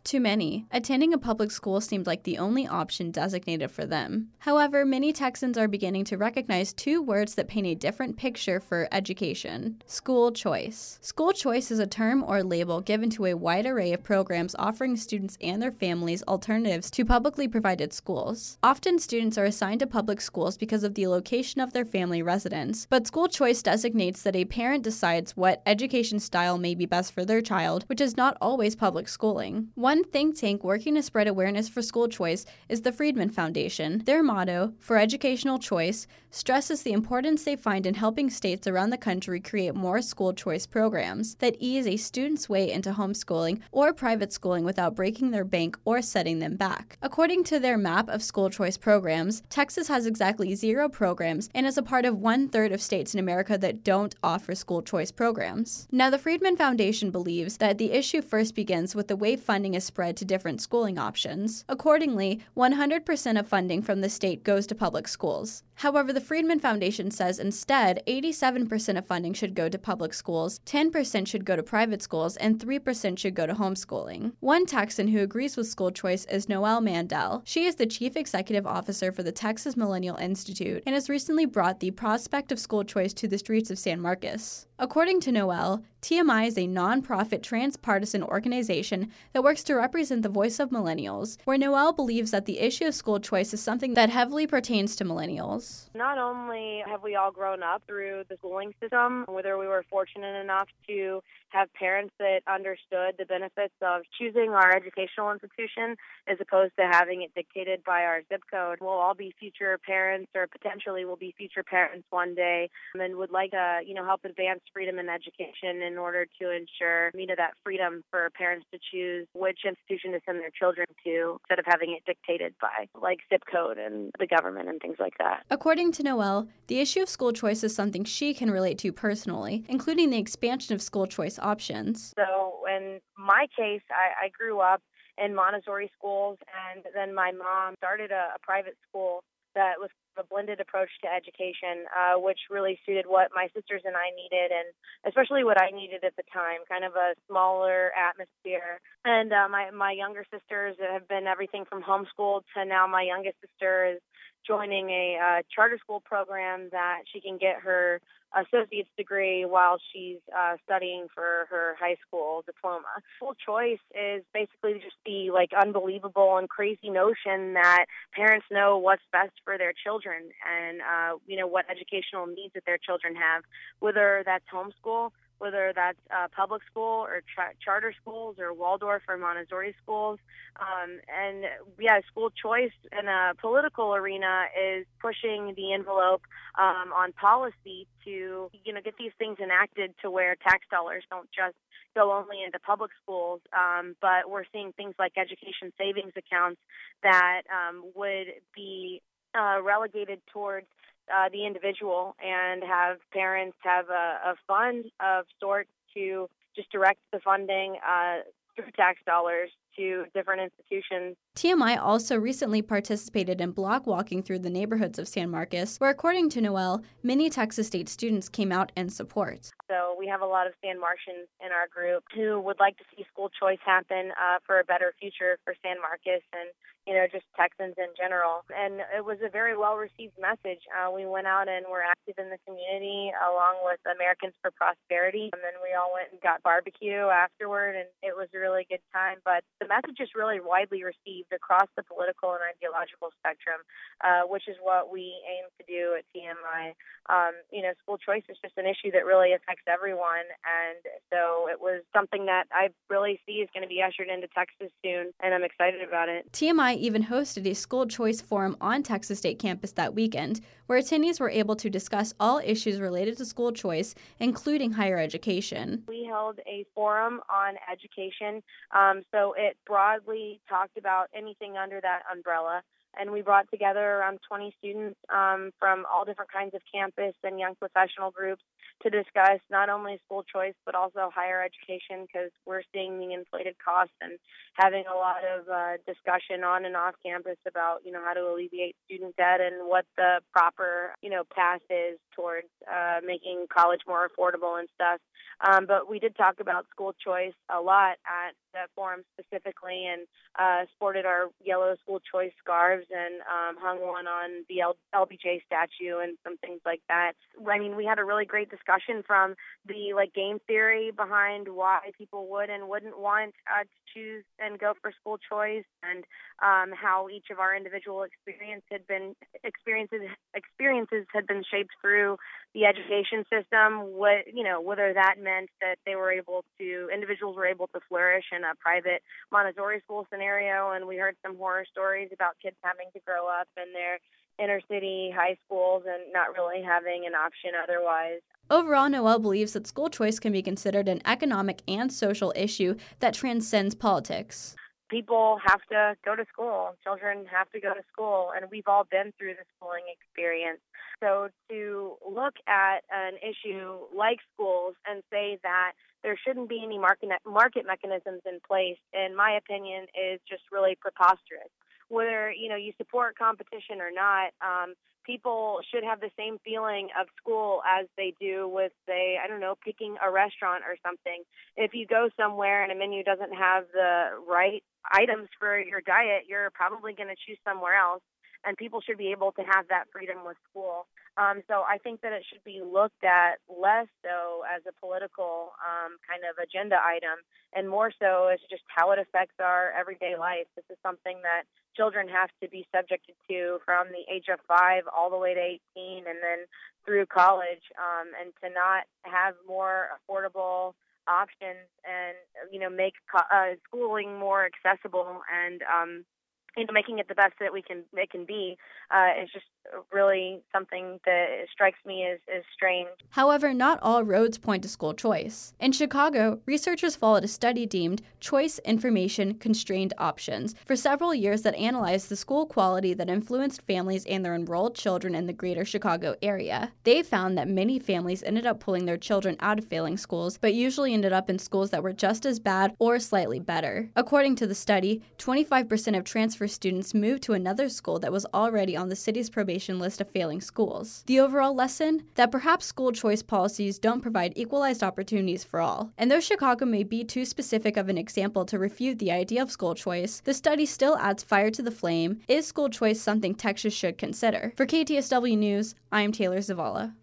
To many, attending a public school seemed like the only option designated for them. However, many Texans are beginning to recognize two words that paint a different picture for education: school choice. School choice is a term or label given to a wide array of programs offering students and their families alternatives to publicly provided schools. Often, students are assigned to public schools because of the location of their family residence, but school choice designates that a parent decides what education style may be best for their child, which is not always public schooling. One think tank working to spread awareness for school choice is the Friedman Foundation. Their motto, "For Educational Choice," stresses the importance they find in helping states around the country create more school choice programs that ease a student's way into homeschooling or private schooling without breaking their bank or setting them back. According to their map of school choice programs, Texas has exactly 0 programs and is a part of 1/3 of states in America that don't offer school choice programs. Now, the Friedman Foundation believes that the issue first begins with the way funding is spread to different schooling options. Accordingly, 100% of funding from the state goes to public schools. However, the Friedman Foundation says instead 87% of funding should go to public schools, 10% should go to private schools, and 3% should go to homeschooling. One Texan who agrees with school choice is Noelle Mandel. She is the Chief Executive Officer for the Texas Millennial Institute and has recently brought the prospect of school choice to the streets of San Marcos. According to Noelle, TMI is a nonprofit transpartisan organization that works to represent the voice of millennials, where Noelle believes that the issue of school choice is something that heavily pertains to millennials. Not only have we all grown up through the schooling system, whether we were fortunate enough to have parents that understood the benefits of choosing our educational institution as opposed to having it dictated by our zip code. We'll all be future parents, or potentially will be future parents one day, and would like to, help advance freedom in education in order to ensure, that freedom for parents to choose which institution to send their children to instead of having it dictated by, like, zip code and the government and things like that. According to Noelle, the issue of school choice is something she can relate to personally, including the expansion of school choice options. So in my case, I grew up in Montessori schools, and then my mom started a private school that was a blended approach to education, which really suited what my sisters and I needed, and especially what I needed at the time, kind of a smaller atmosphere. And my younger sisters have been everything from homeschooled to now my youngest sister is joining a charter school program that she can get her associate's degree while she's studying for her high school diploma. School choice is basically just the unbelievable and crazy notion that parents know what's best for their children and what educational needs that their children have, whether that's homeschool, whether that's public school or charter schools or Waldorf or Montessori schools. School choice in a political arena is pushing the envelope on policy to, get these things enacted to where tax dollars don't just go only into public schools, but we're seeing things like education savings accounts that would be relegated towards the individual, and have parents have a fund of sorts to just direct the funding through tax dollars to different institutions. TMI also recently participated in block walking through the neighborhoods of San Marcos, where, according to Noelle, many Texas State students came out in support. So we have a lot of San Martians in our group who would like to see school choice happen for a better future for San Marcos and, just Texans in general. And it was a very well-received message. We went out and were active in the community along with Americans for Prosperity. And then we all went and got barbecue afterward, and it was a really good time. But the message is really widely received across the political and ideological spectrum, which is what we aim to do at TMI. School choice is just an issue that really affects everyone, and so it was something that I really see is going to be ushered into Texas soon, and I'm excited about it. TMI even hosted a school choice forum on Texas State campus that weekend, where attendees were able to discuss all issues related to school choice, including higher education. We held a forum on education, so it broadly talked about anything under that umbrella. And we brought together around 20 students from all different kinds of campus and young professional groups to discuss not only school choice but also higher education, because we're seeing the inflated costs and having a lot of discussion on and off campus about, how to alleviate student debt and what the proper, path is towards making college more affordable and stuff. But we did talk about school choice a lot at the forum specifically, and sported our yellow school choice scarves and hung one on the LBJ statue and some things like that. I mean, we had a really great discussion from the game theory behind why people would and wouldn't want to choose and go for school choice, and how each of our individual experiences had been shaped through the education system. Whether that meant that individuals were able to flourish in a private Montessori school scenario, and we heard some horror stories about kids having to grow up in their inner city high schools and not really having an option otherwise. Overall, Noelle believes that school choice can be considered an economic and social issue that transcends politics. People have to go to school. Children have to go to school, and we've all been through the schooling experience. So to look at an issue like schools and say that there shouldn't be any market mechanisms in place, in my opinion, is just really preposterous. Whether you support competition or not, people should have the same feeling of school as they do with, say, picking a restaurant or something. If you go somewhere and a menu doesn't have the right items for your diet, you're probably going to choose somewhere else. And people should be able to have that freedom with school. So I think that it should be looked at less so as a political kind of agenda item, and more so as just how it affects our everyday life. This is something that children have to be subjected to from the age of 5 all the way to 18, and then through college, and to not have more affordable options and make schooling more accessible and making it the best that it can be is just really something that strikes me as strange. However, not all roads point to school choice. In Chicago, researchers followed a study deemed Choice Information Constrained Options for several years that analyzed the school quality that influenced families and their enrolled children in the greater Chicago area. They found that many families ended up pulling their children out of failing schools, but usually ended up in schools that were just as bad or slightly better. According to the study, 25% of transfer students moved to another school that was already on the city's probation list of failing schools. The overall lesson? That perhaps school choice policies don't provide equalized opportunities for all. And though Chicago may be too specific of an example to refute the idea of school choice, the study still adds fire to the flame. Is school choice something Texas should consider? For KTSW News, I am Taylor Zavala.